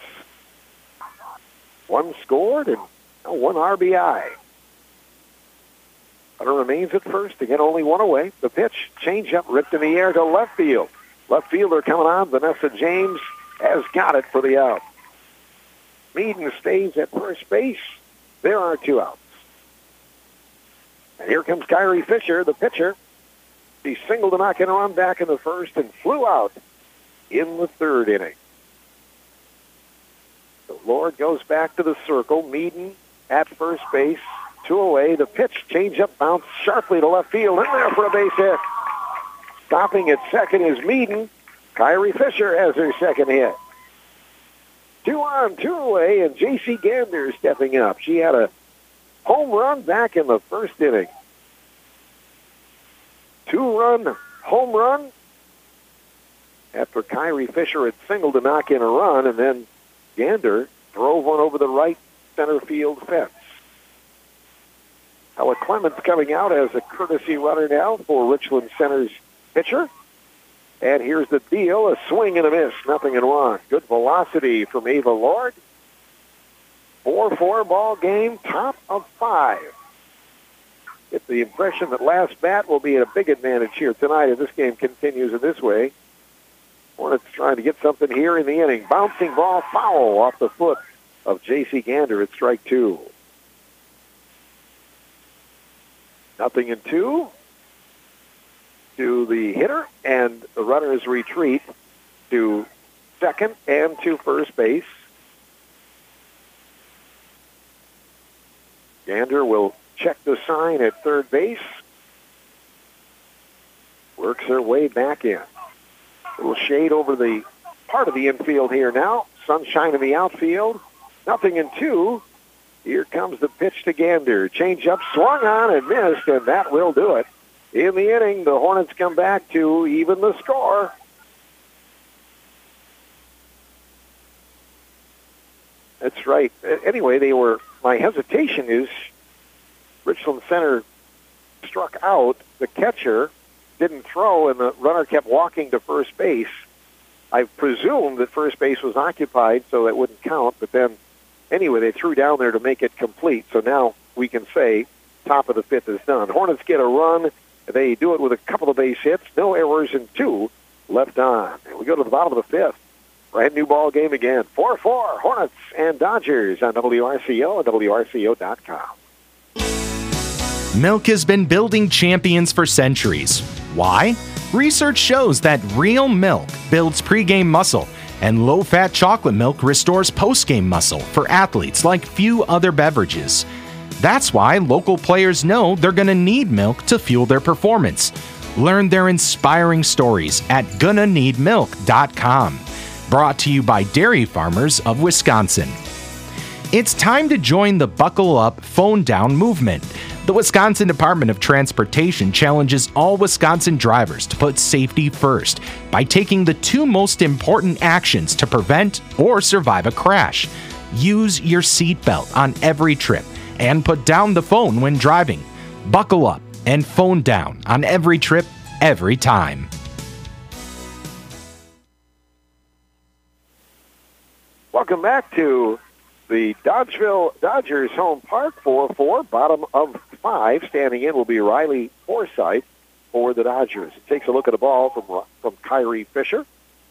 One scored and one R B I. Runner remains at first. Again, only one away. The pitch, change-up, ripped in the air to left field. Left fielder coming on. Vanessa James has got it for the out. Meaden stays at first base. There are two outs. And here comes Kyrie Fisher, the pitcher. He singled a knock in a run back in the first and flew out in the third inning. The Lord goes back to the circle. Meaden at first base. Two away. The pitch, change-up, bounce sharply to left field. In there for a base hit. Stopping at second is Meaden. Kyrie Fisher has her second hit. Two on, two away, and J C Gander stepping up. She had a home run back in the first inning. Two-run home run after Kyrie Fisher had singled to knock in a run, and then Gander drove one over the right center field fence. Ella Clements coming out as a courtesy runner now for Richland Center's pitcher. And here's the deal, a swing and a miss, nothing in one. Good velocity from Ava Lord. four four ball game, top of five. Get the impression that last bat will be at a big advantage here tonight if this game continues in this way. Hornets trying to get something here in the inning. Bouncing ball foul off the foot of J C Gander at strike two. Nothing in two to the hitter, and the runners retreat to second and to first base. Gander will check the sign at third base. Works her way back in. A little shade over the part of the infield here now. Sunshine in the outfield. Nothing in two. Here comes the pitch to Gander. Change up, swung on and missed, and that will do it. In the inning, the Hornets come back to even the score. That's right. Anyway, they were, my hesitation is Richland Center struck out. The catcher didn't throw, and the runner kept walking to first base. I presumed that first base was occupied, so that wouldn't count. But then, anyway, they threw down there to make it complete. So now we can say top of the fifth is done. Hornets get a run. They do it with a couple of base hits. No errors and two left on. And we go to the bottom of the fifth. Brand new ball game again. four four, Hornets and Dodgers on W R C O and W R C O dot com. Milk has been building champions for centuries. Why? Research shows that real milk builds pregame muscle, and low-fat chocolate milk restores postgame muscle for athletes like few other beverages. That's why local players know they're going to need milk to fuel their performance. Learn their inspiring stories at gonna need milk dot com. Brought to you by Dairy Farmers of Wisconsin. It's time to join the Buckle Up, Phone Down movement. The Wisconsin Department of Transportation challenges all Wisconsin drivers to put safety first by taking the two most important actions to prevent or survive a crash. Use your seatbelt on every trip and put down the phone when driving. Buckle up and phone down on every trip, every time. Welcome back to the Dodgeville Dodgers home park, four four, bottom of five. Standing in will be Riley Forsythe for the Dodgers. It takes a look at the ball from, from Kyrie Fisher.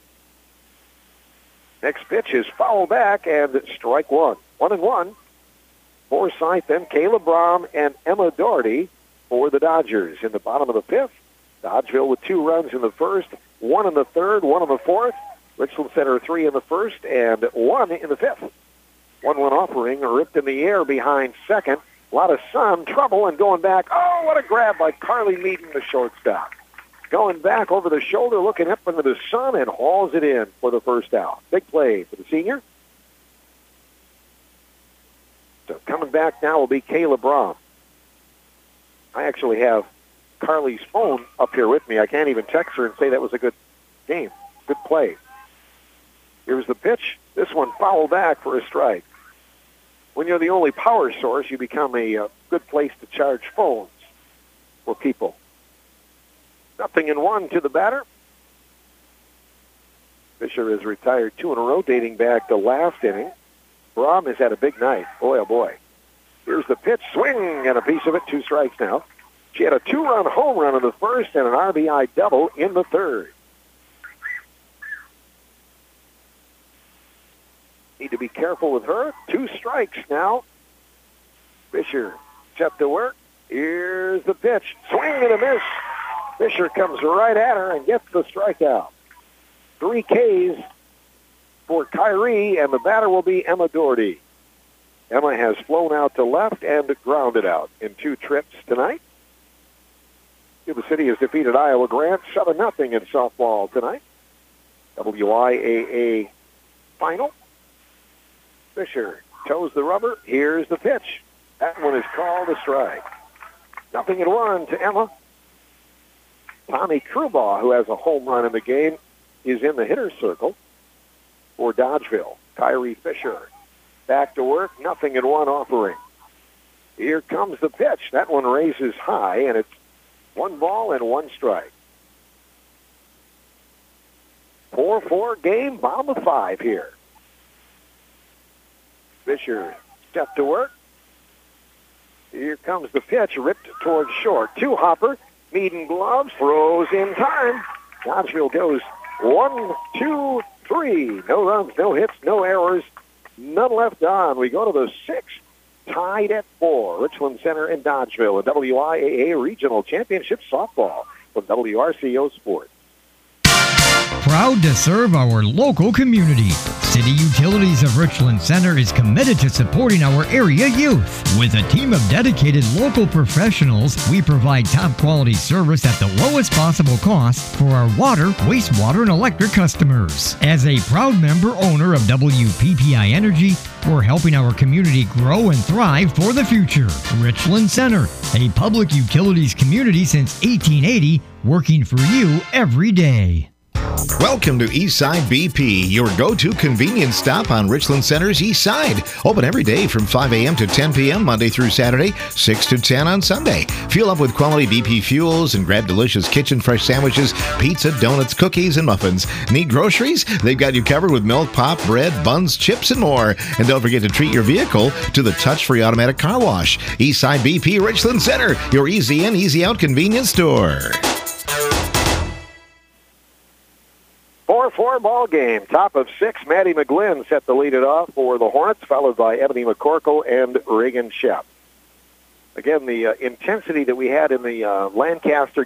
Next pitch is foul back and strike one. One and one. Forsythe, then Caleb Brahm and Emma Doherty for the Dodgers. In the bottom of the fifth, Dodgeville with two runs in the first, one in the third, one in the fourth. Richland Center three in the first and one in the fifth. one one offering ripped in the air behind second. A lot of sun, trouble, and going back. Oh, what a grab by Carly Meaden, the shortstop. Going back over the shoulder, looking up into the sun, and hauls it in for the first out. Big play for the senior. So coming back now will be Caleb Brahm. I actually have Carly's phone up here with me. I can't even text her and say that was a good game. Good play. Here's the pitch. This one fouled back for a strike. When you're the only power source, you become a uh, good place to charge phones for people. Nothing in one to the batter. Fisher has retired two in a row, dating back to last inning. Brahm has had a big night. Boy, oh boy. Here's the pitch. Swing and a piece of it. Two strikes now. She had a two-run home run in the first and an R B I double in the third. Need to be careful with her. Two strikes now. Fisher set to work. Here's the pitch. Swing and a miss. Fisher comes right at her and gets the strikeout. Three Ks for Kyrie, and the batter will be Emma Doherty. Emma has flown out to left and grounded out in two trips tonight. Cuba City has defeated Iowa Grant seven nothing in softball tonight. W I A A final. Fisher toes the rubber. Here's the pitch. That one is called a strike. Nothing in one to Emma. Tommy Krubaugh, who has a home run in the game, is in the hitter's circle for Dodgeville. Kyrie Fisher back to work. Nothing in one offering. Here comes the pitch. That one raises high, and it's one ball and one strike. four four game, bottom of five here. Fisher stepped to work. Here comes the pitch, ripped towards short. Two hopper, Meaden gloves, throws in time. Dodgeville goes one, two, three. No runs, no hits, no errors. None left on. We go to the sixth, tied at four. Richland Center and Dodgeville, a W I A A Regional Championship softball from W R C O Sports. Proud to serve our local community. City Utilities of Richland Center is committed to supporting our area youth. With a team of dedicated local professionals, we provide top quality service at the lowest possible cost for our water, wastewater, and electric customers. As a proud member owner of W P P I Energy, we're helping our community grow and thrive for the future. Richland Center, a public utilities community since eighteen eighty, working for you every day. Welcome to Eastside B P, your go-to convenience stop on Richland Center's East Side. Open every day from five a.m. to ten p.m. Monday through Saturday, six to ten on Sunday. Fuel up with quality B P fuels and grab delicious kitchen fresh sandwiches, pizza, donuts, cookies, and muffins. Need groceries? They've got you covered with milk, pop, bread, buns, chips, and more. And don't forget to treat your vehicle to the touch-free automatic car wash. Eastside B P Richland Center, your easy in, easy out convenience store. four four ball game. Top of six, Maddie McGlynn set to lead it off for the Hornets, followed by Ebony McCorkle and Reagan Shep. Again, the uh, intensity that we had in the uh, Lancaster